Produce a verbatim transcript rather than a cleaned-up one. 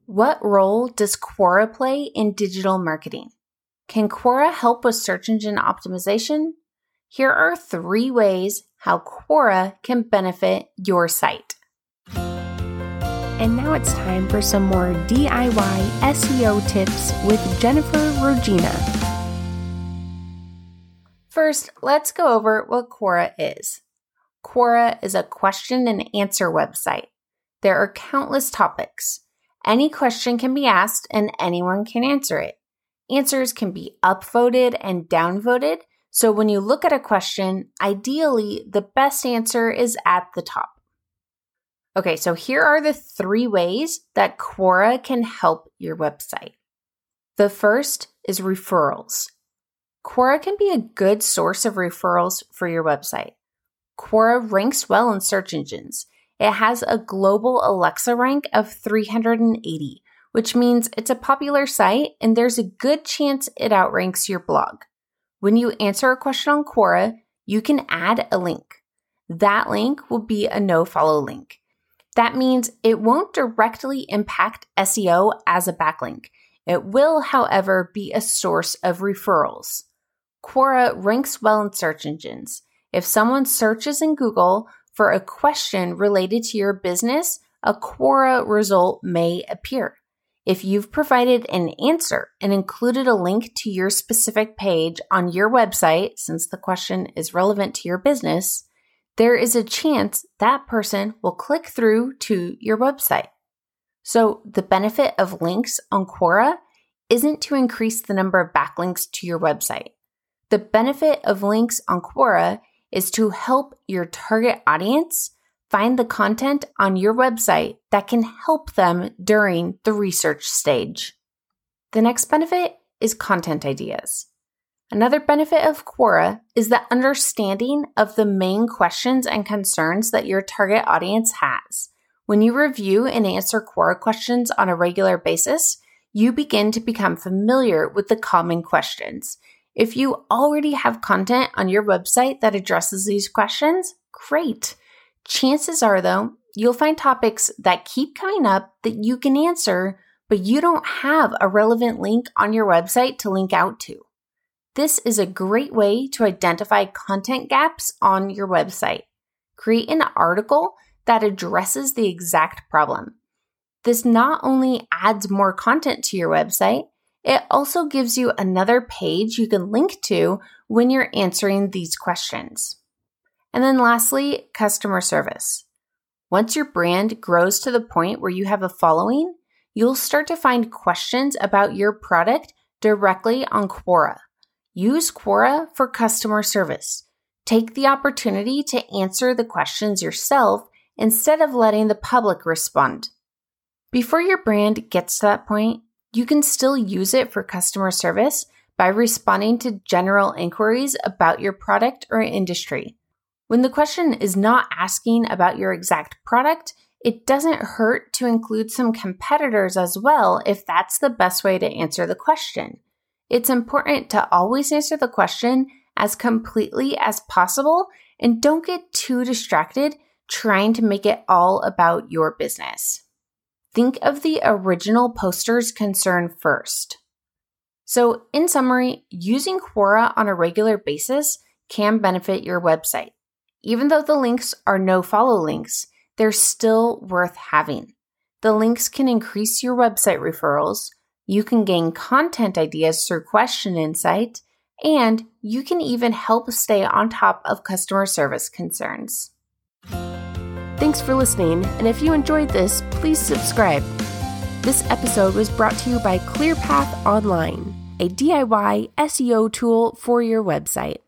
What role does Quora play in digital marketing? Can Quora help with search engine optimization? Here are three ways how Quora can benefit your site. And now it's time for some more D I Y S E O tips with Jennifer Regina. First, let's go over what Quora is. Quora is a question and answer website. There are countless topics. Any question can be asked and anyone can answer it. Answers can be upvoted and downvoted, so when you look at a question, ideally the best answer is at the top. Okay, so here are the three ways that Quora can help your website. The first is referrals. Quora can be a good source of referrals for your website. Quora ranks well in search engines. It has a global Alexa rank of three hundred eighty, which means it's a popular site and there's a good chance it outranks your blog. When you answer a question on Quora, you can add a link. That link will be a no-follow link. That means it won't directly impact S E O as a backlink. It will, however, be a source of referrals. Quora ranks well in search engines. If someone searches in Google for a question related to your business, a Quora result may appear. If you've provided an answer and included a link to your specific page on your website, since the question is relevant to your business, there is a chance that person will click through to your website. So the benefit of links on Quora isn't to increase the number of backlinks to your website. The benefit of links on Quora is to help your target audience find the content on your website that can help them during the research stage. The next benefit is content ideas. Another benefit of Quora is the understanding of the main questions and concerns that your target audience has. When you review and answer Quora questions on a regular basis, you begin to become familiar with the common questions. If you already have content on your website that addresses these questions, great. Chances are, though, you'll find topics that keep coming up that you can answer, but you don't have a relevant link on your website to link out to. This is a great way to identify content gaps on your website. Create an article that addresses the exact problem. This not only adds more content to your website, it also gives you another page you can link to when you're answering these questions. And then lastly, customer service. Once your brand grows to the point where you have a following, you'll start to find questions about your product directly on Quora. Use Quora for customer service. Take the opportunity to answer the questions yourself instead of letting the public respond. Before your brand gets to that point, you can still use it for customer service by responding to general inquiries about your product or industry. When the question is not asking about your exact product, it doesn't hurt to include some competitors as well if that's the best way to answer the question. It's important to always answer the question as completely as possible and don't get too distracted trying to make it all about your business. Think of the original poster's concern first. So, in summary, using Quora on a regular basis can benefit your website. Even though the links are no-follow links, they're still worth having. The links can increase your website referrals, you can gain content ideas through Question Insight, and you can even help stay on top of customer service concerns. Thanks for listening, and if you enjoyed this, please subscribe. This episode was brought to you by ClearPath Online, a D I Y S E O tool for your website.